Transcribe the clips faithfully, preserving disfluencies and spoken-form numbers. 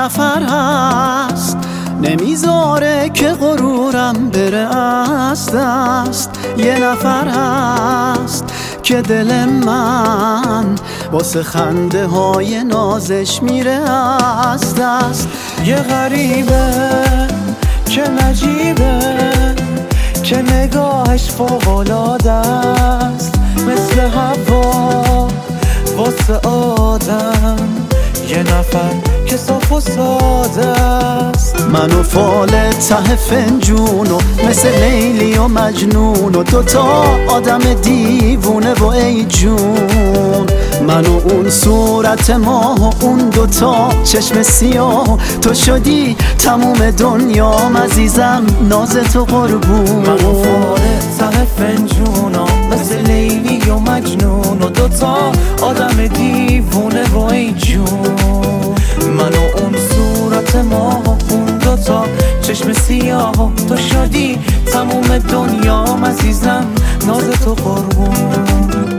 نفر هست نمیذاره که غرورم بره از دست. یه نفر هست که دل من واسه خنده های نازش میره از دست. یه غریبه که نجیبه که نگاهش فوق‌العاده است، مثل هوا واسه آدم. یه نفر که صاف و ساده است. من و فال ته فنجون و مثل لیلی و مجنون و دوتا آدم دیوونه و ای جون. من و اون صورت ماه و اون دوتا چشم سیاه، تو شدی تموم دنیام عزیزم، ناز تو قربون. من و فال ته فنجون و مثل لیلی و مجنون و دوتا آدم دیوونه و ای جون. من و اون صورت ماه و اون دوتا چشم سیاه، تو شدی تموم دنیام عزیزم، ناز تو قربون.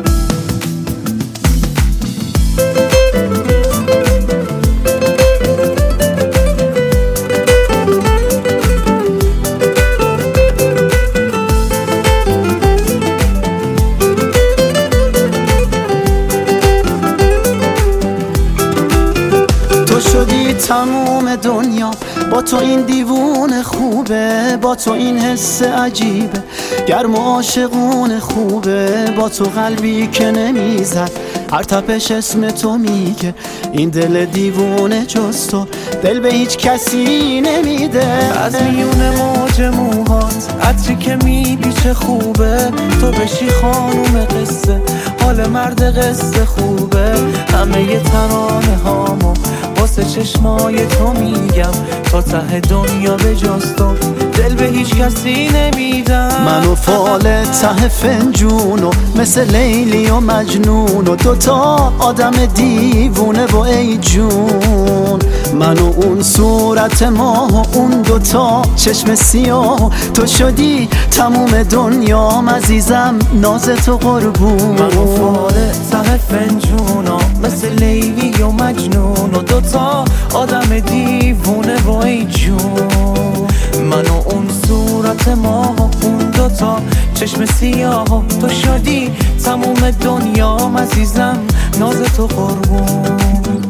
شدی تموم دنیا، با تو این دیوونه خوبه، با تو این حس عجیبه، گرم و عاشقونه خوبه، با تو قلبی که نمیزد هر تپش اسم تو میگه. این دل دیوونه جز تو دل به هیچ کسی نمیده. از میون موج موهات عطری که میپیچه خوبه، تو بشی خانوم قصه، حال مرد قصه خوبه. همه ی ترانه هامو واسه چشمای تو میگم، تا ته دنیا به جز تو دل به هیچ کسی نمیدم. من و فال ته فنجون و مثل لیلی و مجنون و دوتا آدم دیوونه و ای جون. من و اون صورت ماه و اون دوتا چشم سیاه، تو شدی تموم دنیام عزیزم، ناز تو قربون. من و فال ته فنجون و مثل لیلی و مجنون و دوتا آدم دیوونه و ای جون. من و اون صورت ماه و اون دوتا چشم سیاه، تو شدی تموم دنیام عزیزم، ناز تو قربون.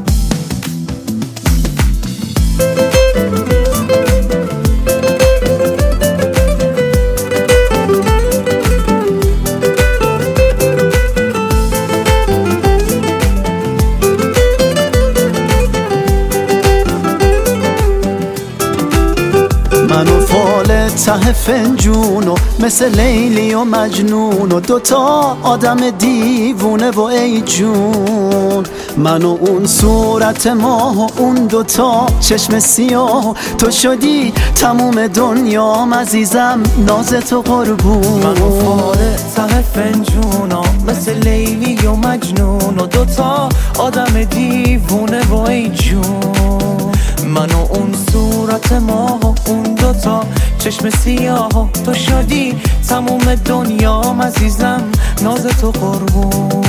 من و فال ته فنجون و مثل لیلی و مجنون و دوتا آدم دیوونه و ای جون. من و اون صورت ماه و اون دوتا چشم سیاه، تو شدی تموم دنیام عزیزم، ناز تو قربون. من و فال ته فنجون و مثل لیلی و مجنون و دوتا آدم دیوونه و ای جون. من و اون صورت ماه و اون دوتا چشم سیاه، تو شدی تموم دنیام عزیزم، ناز تو قربون.